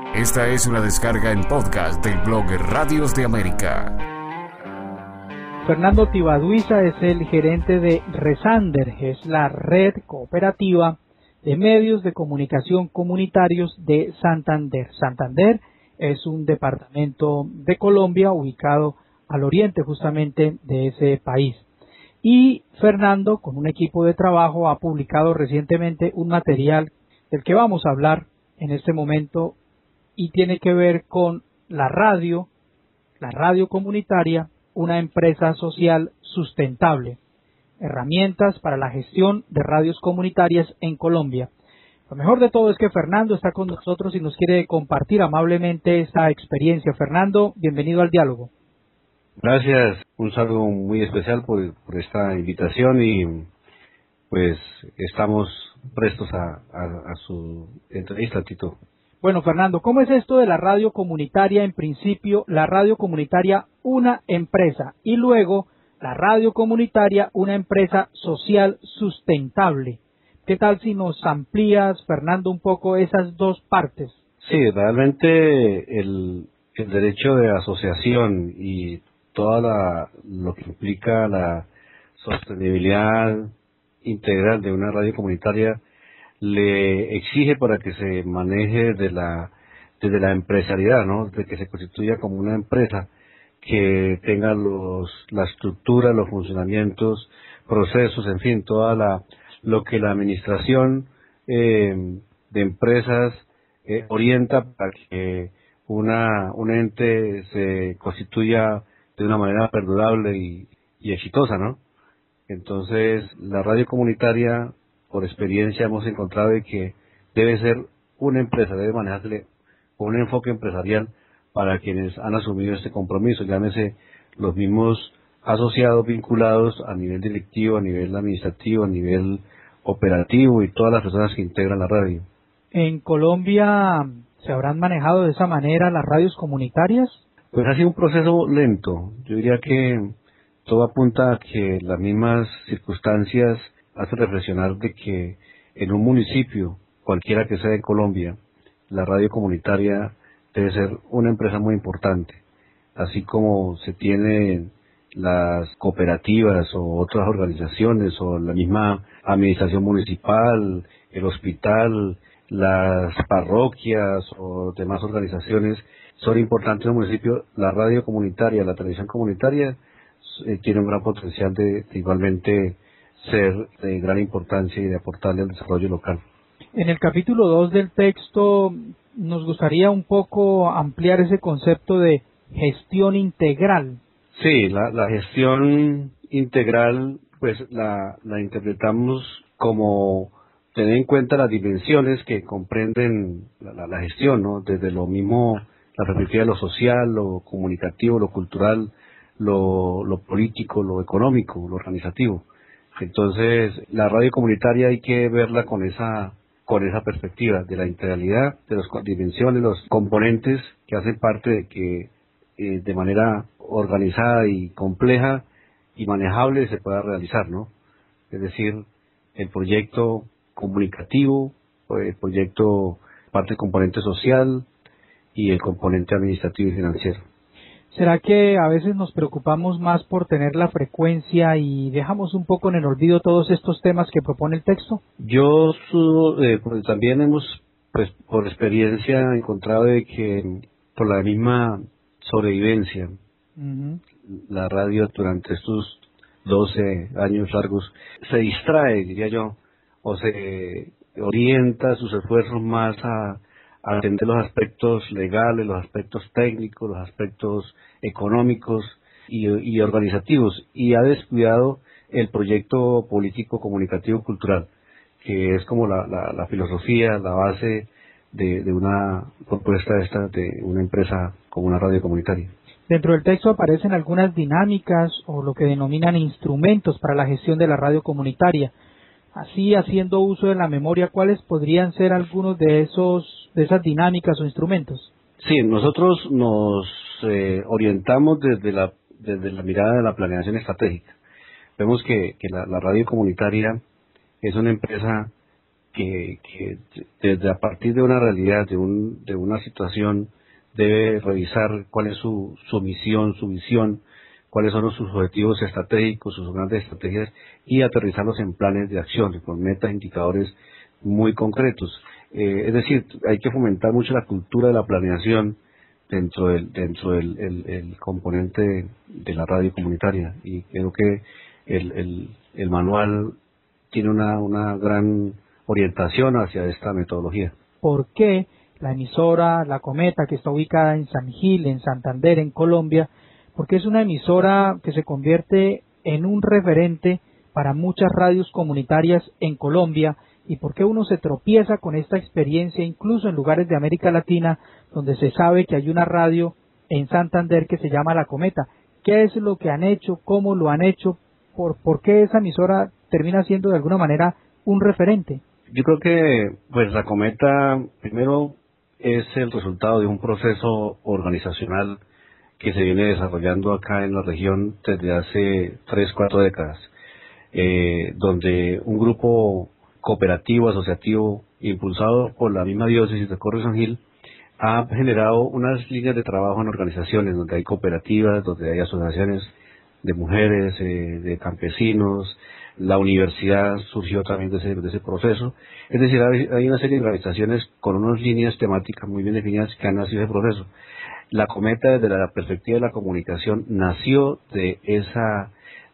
Esta es una descarga en podcast del blog Radios de América. Fernando Tibaduiza es el gerente de Resander, es la red cooperativa de medios de comunicación comunitarios de Santander. Santander es un departamento de Colombia ubicado al oriente justamente de ese país. Y Fernando, con un equipo de trabajo, ha publicado recientemente un material del que vamos a hablar en este momento y tiene que ver con la radio comunitaria, una empresa social sustentable, herramientas para la gestión de radios comunitarias en Colombia. Lo mejor de todo es que Fernando está con nosotros y nos quiere compartir amablemente esta experiencia. Fernando, bienvenido al diálogo. Gracias, un saludo muy especial por esta invitación y pues estamos prestos a su entrevista, Tito. Bueno, Fernando, ¿cómo es esto de la radio comunitaria? En principio, la radio comunitaria, una empresa, y luego la radio comunitaria, una empresa social sustentable. ¿Qué tal si nos amplías, Fernando, un poco esas dos partes? Sí, realmente el derecho de asociación y lo que implica la sostenibilidad integral de una radio comunitaria le exige para que se maneje desde la empresariedad, ¿no? De que se constituya como una empresa que tenga la estructura, los funcionamientos, procesos, en fin, lo que la administración de empresas orienta para que un ente se constituya de una manera perdurable y exitosa, ¿no? Entonces, la radio comunitaria, por experiencia, hemos encontrado de que debe ser una empresa, debe manejarse con un enfoque empresarial para quienes han asumido este compromiso, llámese los mismos asociados vinculados a nivel directivo, a nivel administrativo, a nivel operativo y todas las personas que integran la radio. ¿En Colombia se habrán manejado de esa manera las radios comunitarias? Pues ha sido un proceso lento. Yo diría que todo apunta a que las mismas circunstancias hacen reflexionar de que en un municipio, cualquiera que sea de Colombia, la radio comunitaria debe ser una empresa muy importante, así como se tienen las cooperativas o otras organizaciones o la misma administración municipal, el hospital, las parroquias o demás organizaciones son importantes en un municipio. La radio comunitaria, la televisión comunitaria tiene un gran potencial de igualmente ser de gran importancia y de aportarle al desarrollo local. En el capítulo 2 del texto nos gustaría un poco ampliar ese concepto de gestión integral. Sí, la gestión integral pues la interpretamos como tener en cuenta las dimensiones que comprenden la gestión, ¿no? Desde lo mismo, la perspectiva de lo social, lo comunicativo, lo cultural, lo político, lo económico, lo organizativo. Entonces, la radio comunitaria hay que verla con esa perspectiva de la integralidad, de las dimensiones, los componentes que hacen parte de que de manera organizada y compleja y manejable se pueda realizar, ¿no? Es decir, el proyecto comunicativo, el proyecto parte del componente social y el componente administrativo y financiero. ¿Será que a veces nos preocupamos más por tener la frecuencia y dejamos un poco en el olvido todos estos temas que propone el texto? Pues también hemos, pues por experiencia, encontrado de que por la misma sobrevivencia, la radio durante estos 12 años largos se distrae, diría yo, o se orienta sus esfuerzos más a atender los aspectos legales, los aspectos técnicos, los aspectos económicos y organizativos, y ha descuidado el proyecto político, comunicativo, cultural, que es como la filosofía, la base de una propuesta de una empresa como una radio comunitaria. Dentro del texto aparecen algunas dinámicas o lo que denominan instrumentos para la gestión de la radio comunitaria. Así, haciendo uso de la memoria, ¿cuáles podrían ser algunos de esas dinámicas o instrumentos? Sí, nosotros nos orientamos desde la mirada de la planeación estratégica. Vemos que la radio comunitaria es una empresa que desde a partir de una realidad, de una situación, debe revisar cuál es su misión, su visión, cuáles son sus objetivos estratégicos, sus grandes estrategias, y aterrizarlos en planes de acción, con metas, indicadores muy concretos. Es decir, hay que fomentar mucho la cultura de la planeación dentro del componente de la radio comunitaria, y creo que el manual tiene una gran orientación hacia esta metodología. ¿Por qué la emisora La Cometa, que está ubicada en San Gil, en Santander, en Colombia, porque es una emisora que se convierte en un referente para muchas radios comunitarias en Colombia, y por qué uno se tropieza con esta experiencia incluso en lugares de América Latina donde se sabe que hay una radio en Santander que se llama La Cometa? ¿Qué es lo que han hecho? ¿Cómo lo han hecho? ¿Por qué esa emisora termina siendo de alguna manera un referente? Yo creo que pues La Cometa primero es el resultado de un proceso organizacional que se viene desarrollando acá en la región desde hace 3-4 décadas, donde un grupo cooperativo, asociativo, impulsado por la misma diócesis de Corre San Gil, ha generado unas líneas de trabajo en organizaciones donde hay cooperativas, donde hay asociaciones de mujeres, de campesinos. La universidad surgió también de ese proceso. Es decir, hay una serie de organizaciones con unas líneas temáticas muy bien definidas que han nacido de ese proceso. La Cometa, desde la perspectiva de la comunicación, nació de esa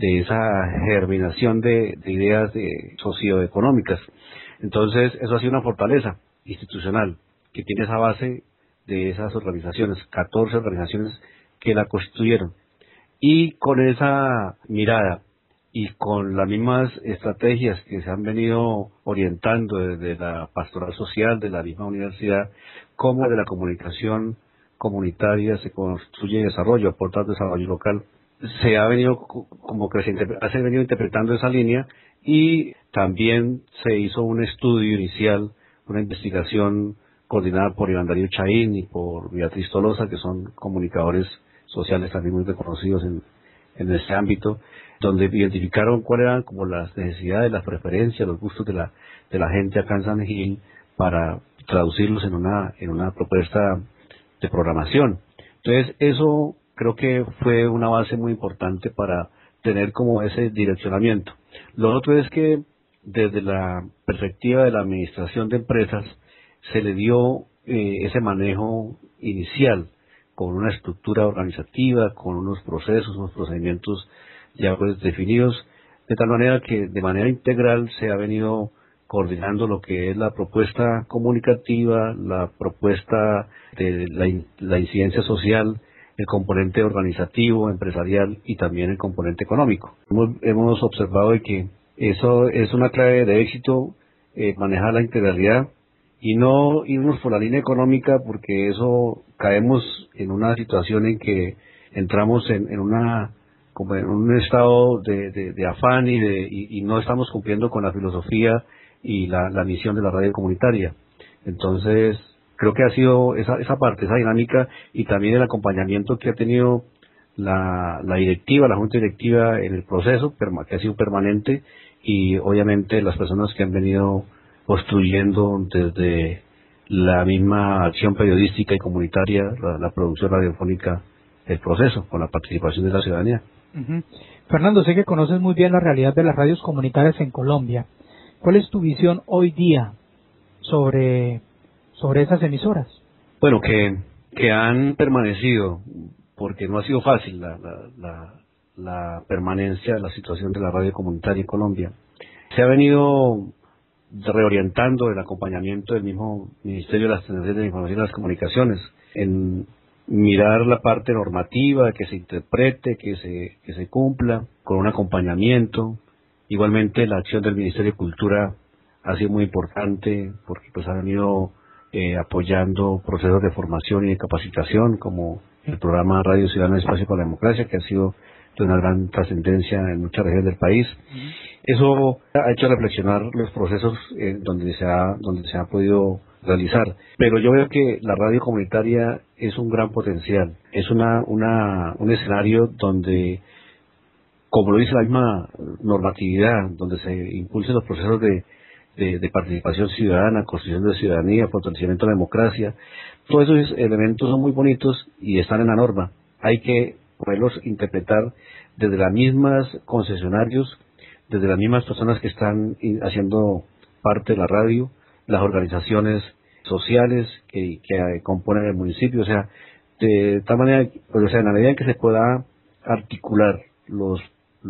germinación de ideas socioeconómicas. Entonces, eso ha sido una fortaleza institucional que tiene esa base de esas organizaciones, 14 organizaciones que la constituyeron. Y con esa mirada y con las mismas estrategias que se han venido orientando desde la pastoral social de la misma universidad, como de la comunicación comunitaria se construye desarrollo, aporta desarrollo local, se ha venido como creciente, se ha venido interpretando esa línea, y también se hizo un estudio inicial, una investigación coordinada por Iván Darío Chaín y por Beatriz Tolosa, que son comunicadores sociales también muy reconocidos en ese ámbito, donde identificaron cuáles eran como las necesidades, las preferencias, los gustos de la gente acá en San Gil, para traducirlos en una propuesta de programación. Entonces, eso creo que fue una base muy importante para tener como ese direccionamiento. Lo otro es que desde la perspectiva de la administración de empresas se le dio ese manejo inicial con una estructura organizativa, con unos procesos, unos procedimientos ya pues definidos, de tal manera que de manera integral se ha venido coordinando lo que es la propuesta comunicativa, la propuesta de la incidencia social, el componente organizativo, empresarial, y también el componente económico. Hemos observado de que eso es una clave de éxito, manejar la integralidad y no irnos por la línea económica, porque eso caemos en una situación en que entramos como en un estado de afán y no estamos cumpliendo con la filosofía y la misión de la radio comunitaria. Entonces, creo que ha sido esa parte, esa dinámica, y también el acompañamiento que ha tenido la directiva, la junta directiva en el proceso, que ha sido permanente, y obviamente las personas que han venido construyendo desde la misma acción periodística y comunitaria, la producción radiofónica del proceso, con la participación de la ciudadanía. Uh-huh. Fernando, sé que conoces muy bien la realidad de las radios comunitarias en Colombia. ¿Cuál es tu visión hoy día sobre esas emisoras? Bueno, que han permanecido, porque no ha sido fácil la permanencia de la situación de la radio comunitaria en Colombia. Se ha venido reorientando el acompañamiento del mismo Ministerio de las Tecnologías de la Información y las Comunicaciones en mirar la parte normativa, que se interprete, que se cumpla, con un acompañamiento. Igualmente la acción del Ministerio de Cultura ha sido muy importante, porque pues ha venido apoyando procesos de formación y de capacitación, como el programa Radio Ciudadana Espacio para la Democracia, que ha sido de una gran trascendencia en muchas regiones del país. Eso ha hecho reflexionar los procesos donde se ha podido realizar. Pero yo veo que la radio comunitaria es un gran potencial, es un escenario donde, como lo dice la misma normatividad, donde se impulsen los procesos de de participación ciudadana, construcción de ciudadanía, fortalecimiento de la democracia. Todos esos elementos son muy bonitos y están en la norma. Hay que poderlos interpretar desde las mismas concesionarios, desde las mismas personas que están haciendo parte de la radio, las organizaciones sociales que componen el municipio, o sea, de tal manera, o sea, en la medida en que se pueda articular los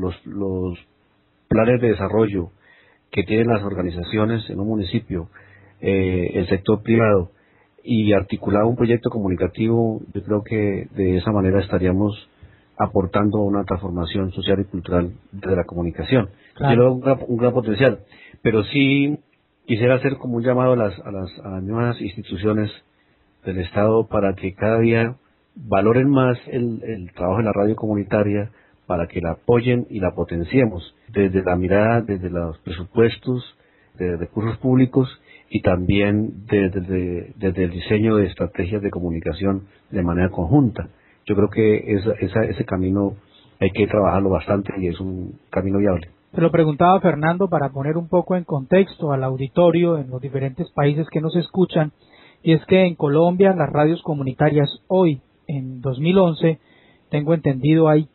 planes de desarrollo que tienen las organizaciones en un municipio, el sector privado, y articular un proyecto comunicativo, yo creo que de esa manera estaríamos aportando una transformación social y cultural de la comunicación. Claro. Yo veo un gran potencial, pero sí quisiera hacer como un llamado a las nuevas instituciones del Estado para que cada día valoren más el trabajo de la radio comunitaria, para que la apoyen y la potenciemos desde la mirada, desde los presupuestos de recursos públicos y también desde el diseño de estrategias de comunicación de manera conjunta. Yo creo que ese camino hay que trabajarlo bastante y es un camino viable. Se lo preguntaba Fernando para poner un poco en contexto al auditorio en los diferentes países que nos escuchan, y es que en Colombia las radios comunitarias hoy, en 2011, tengo entendido, hay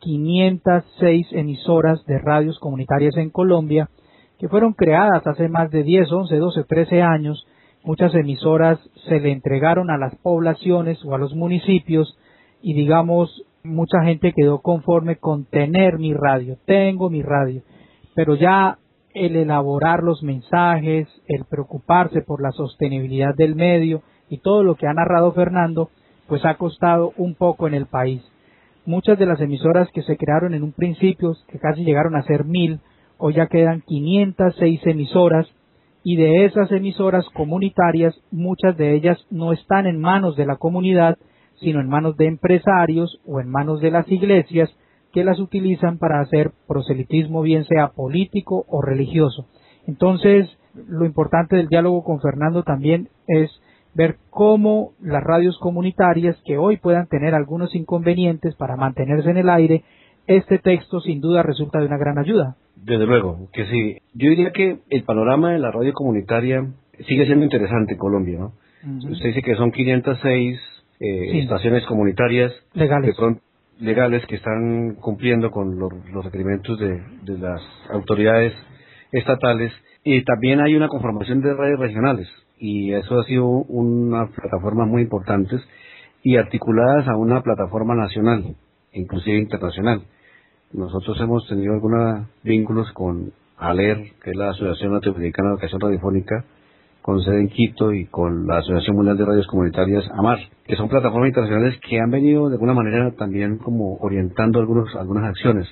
506 emisoras de radios comunitarias en Colombia que fueron creadas hace más de 10, 11, 12, 13 años. Muchas emisoras se le entregaron a las poblaciones o a los municipios y, digamos, mucha gente quedó conforme con tener mi radio, tengo mi radio, pero ya el elaborar los mensajes, el preocuparse por la sostenibilidad del medio y todo lo que ha narrado Fernando, pues ha costado un poco en el país. Muchas de las emisoras que se crearon en un principio, que casi llegaron a ser 1000, hoy ya quedan 506 emisoras, y de esas emisoras comunitarias, muchas de ellas no están en manos de la comunidad, sino en manos de empresarios o en manos de las iglesias, que las utilizan para hacer proselitismo, bien sea político o religioso. Entonces, lo importante del diálogo con Fernando también es ver cómo las radios comunitarias, que hoy puedan tener algunos inconvenientes para mantenerse en el aire, este texto sin duda resulta de una gran ayuda. Desde luego, que sí. Yo diría que el panorama de la radio comunitaria sigue siendo interesante en Colombia, ¿no? Uh-huh. Usted dice que son 506 sí, estaciones comunitarias legales que están cumpliendo con los requerimientos de las autoridades estatales, y también hay una conformación de redes regionales, y eso ha sido una plataforma muy importante y articuladas a una plataforma nacional, inclusive internacional. Nosotros hemos tenido algunos vínculos con ALER, que es la Asociación Latinoamericana de Educación Radiofónica, con sede en Quito, y con la Asociación Mundial de Radios Comunitarias, AMAR, que son plataformas internacionales que han venido de alguna manera también como orientando algunas acciones.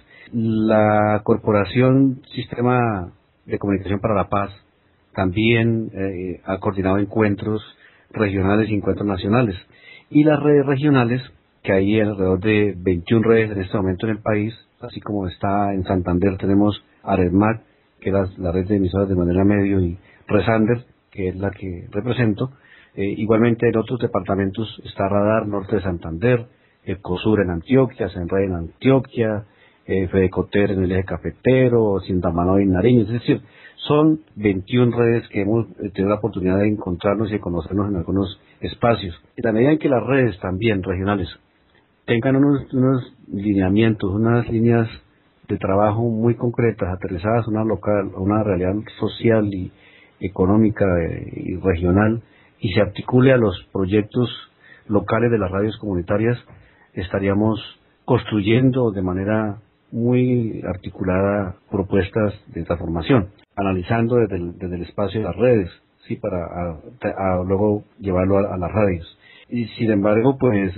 La Corporación Sistema de Comunicación para la Paz también ha coordinado encuentros regionales y encuentros nacionales. Y las redes regionales, que hay alrededor de 21 redes en este momento en el país, así como está en Santander tenemos AREDMAC, que es la red de emisoras de Manera Medio, y Resander, que es la que represento. Igualmente en otros departamentos está Radar Norte de Santander, Ecosur en Antioquia, Senred en Antioquia, Fedecoter en el eje cafetero, Sindamanoy en Nariño. Es decir, son 21 redes que hemos tenido la oportunidad de encontrarnos y de conocernos en algunos espacios. Y a medida en que las redes también regionales tengan unos lineamientos, unas líneas de trabajo muy concretas, aterrizadas a una realidad social y económica y regional, y se articule a los proyectos locales de las radios comunitarias, estaríamos construyendo de manera muy articulada propuestas de transformación, analizando desde el espacio de las redes, sí, para luego llevarlo a las radios. Y sin embargo, pues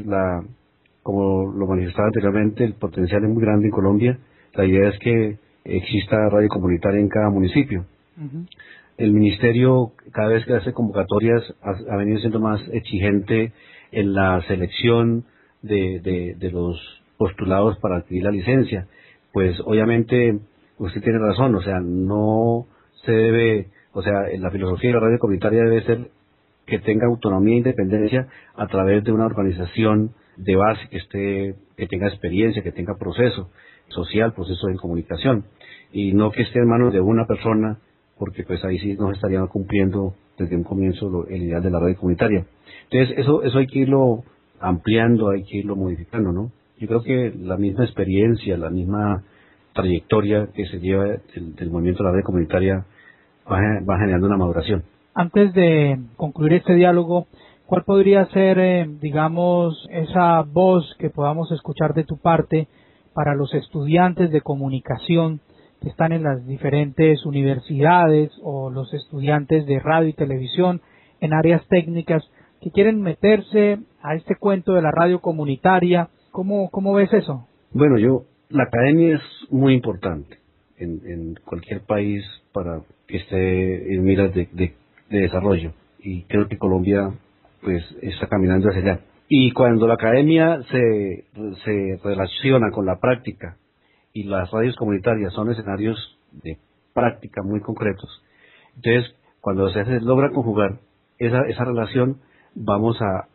como lo manifestaba anteriormente, el potencial es muy grande en Colombia. La idea es que exista radio comunitaria en cada municipio. Uh-huh. El ministerio, cada vez que hace convocatorias, ha venido siendo más exigente en la selección de los postulados para adquirir la licencia. Pues obviamente usted tiene razón, o sea, no se debe, o sea, la filosofía de la radio comunitaria debe ser que tenga autonomía e independencia a través de una organización de base que tenga experiencia, que tenga proceso social, proceso de comunicación, y no que esté en manos de una persona porque pues ahí sí nos estarían cumpliendo desde un comienzo el ideal de la radio comunitaria. Entonces eso hay que irlo ampliando, hay que irlo modificando, ¿no? Yo creo que la misma experiencia, la misma trayectoria que se lleva del movimiento de la radio comunitaria va generando una maduración. Antes de concluir este diálogo, ¿cuál podría ser, digamos, esa voz que podamos escuchar de tu parte para los estudiantes de comunicación que están en las diferentes universidades o los estudiantes de radio y televisión en áreas técnicas que quieren meterse a este cuento de la radio comunitaria? ¿Cómo ves eso? Bueno, la academia es muy importante en cualquier país para que esté en miras de desarrollo, y creo que Colombia pues está caminando hacia allá. Y cuando la academia se relaciona con la práctica y las radios comunitarias son escenarios de práctica muy concretos, entonces cuando se logra conjugar esa relación, vamos a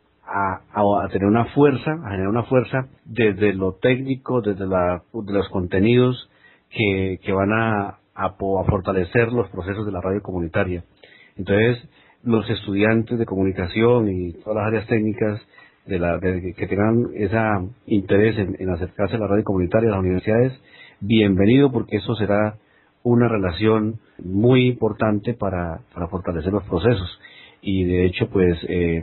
tener una fuerza, a generar una fuerza desde lo técnico, desde de los contenidos que van a fortalecer los procesos de la radio comunitaria. Entonces, los estudiantes de comunicación y todas las áreas técnicas que tengan ese interés en acercarse a la radio comunitaria, a las universidades, bienvenido, porque eso será una relación muy importante para fortalecer los procesos. Y de hecho, pues,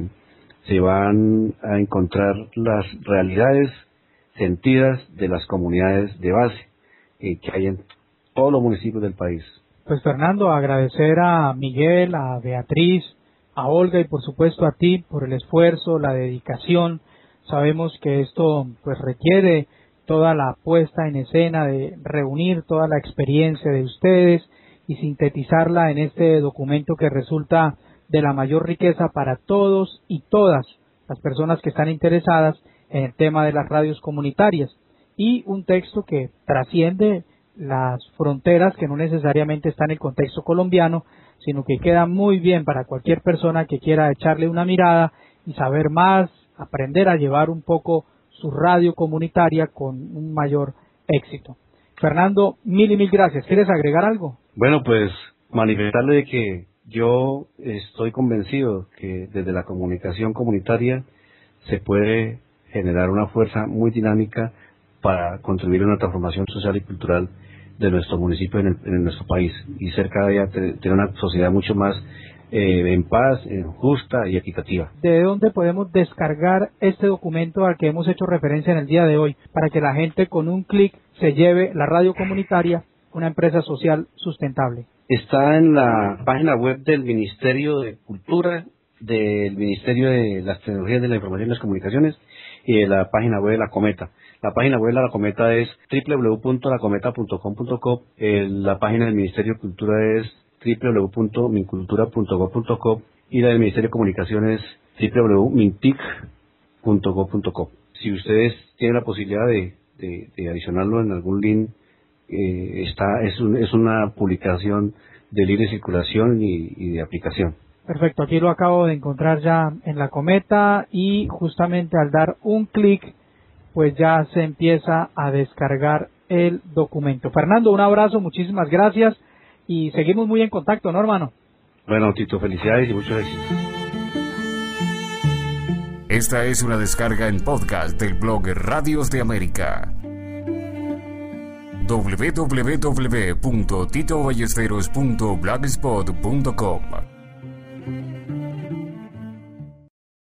se van a encontrar las realidades sentidas de las comunidades de base que hay en todos los municipios del país. Pues Fernando, agradecer a Miguel, a Beatriz, a Olga y por supuesto a ti por el esfuerzo, la dedicación. Sabemos que esto pues requiere toda la puesta en escena de reunir toda la experiencia de ustedes y sintetizarla en este documento que resulta de la mayor riqueza para todos y todas las personas que están interesadas en el tema de las radios comunitarias, y un texto que trasciende las fronteras, que no necesariamente está en el contexto colombiano, sino que queda muy bien para cualquier persona que quiera echarle una mirada y saber más, aprender a llevar un poco su radio comunitaria con un mayor éxito. Fernando, mil y mil gracias. ¿Quieres agregar algo? Bueno, pues manifestarle de que yo estoy convencido que desde la comunicación comunitaria se puede generar una fuerza muy dinámica para contribuir a una transformación social y cultural de nuestro municipio en nuestro país, y ser cada día tener una sociedad mucho más en paz, justa y equitativa. ¿De dónde podemos descargar este documento al que hemos hecho referencia en el día de hoy, para que la gente con un clic se lleve la radio comunitaria, una empresa social sustentable? Está en la página web del Ministerio de Cultura, del Ministerio de las Tecnologías de la Información y las Comunicaciones, y de la página web de la Cometa. La página web de la Cometa es www.lacometa.com.co. La página del Ministerio de Cultura es www.mincultura.gov.co, y la del Ministerio de Comunicaciones es www.mintic.gov.co. Si ustedes tienen la posibilidad de adicionarlo en algún link, es una publicación de libre circulación y de aplicación. Perfecto, aquí lo acabo de encontrar ya en la Cometa, y justamente al dar un clic pues ya se empieza a descargar el documento. Fernando, un abrazo, muchísimas gracias y seguimos muy en contacto, ¿no, hermano? Bueno, Tito, felicidades y muchos éxitos. Esta es una descarga en podcast del blog Radios de América. www.titoballesteros.blogspot.com